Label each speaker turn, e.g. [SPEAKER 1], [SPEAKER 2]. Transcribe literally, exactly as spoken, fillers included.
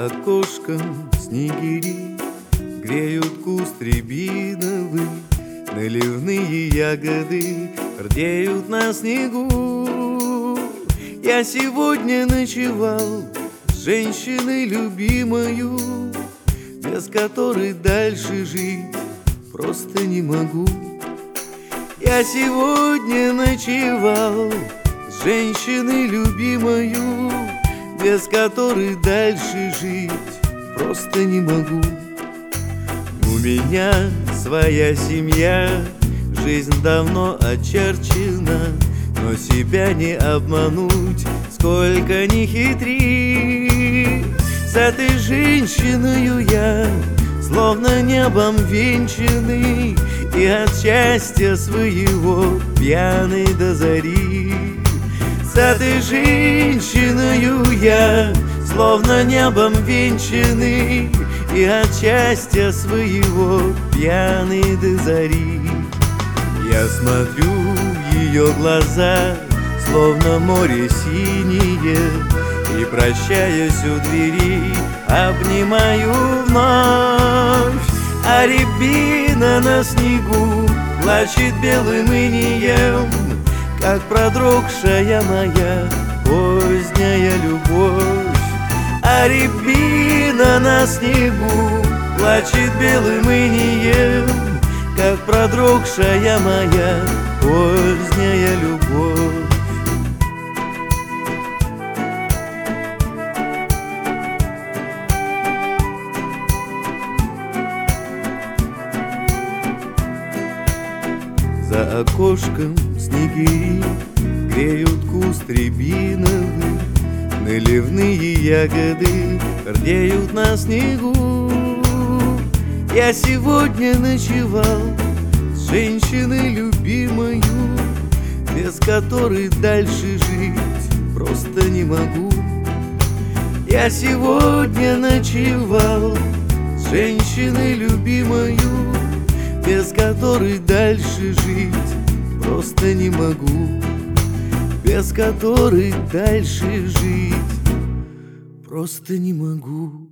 [SPEAKER 1] За окошком снегири греют куст рябиновый, наливные ягоды рдеют на снегу. Я сегодня ночевал с женщиной любимою, без которой дальше жить просто не могу. Я сегодня ночевал с женщиной любимою, без которой дальше жить просто не могу. У меня своя семья, жизнь давно очерчена, но себя не обмануть, сколько ни хитри. С этой женщиною я словно небом венчанный, и от счастья своего пьяный до зари. С этой женщиною я словно небом венчанный, и от счастья своего пьяный до зари. Я смотрю в ее глаза, словно море синее, и, прощаясь у двери, обнимаю вновь. А рябина на снегу плачет белым инеем, как продрогшая моя поздняя любовь. А рябина на снегу плачет белым инеем, как продрогшая моя поздняя любовь. За окошком снегири греют куст рябиновый, наливные ягоды рдеют на снегу. Я сегодня ночевал с женщиной любимою, без которой дальше жить просто не могу. Я сегодня ночевал с женщиной любимою, без которой дальше жить просто не могу. Без которой дальше жить просто не могу.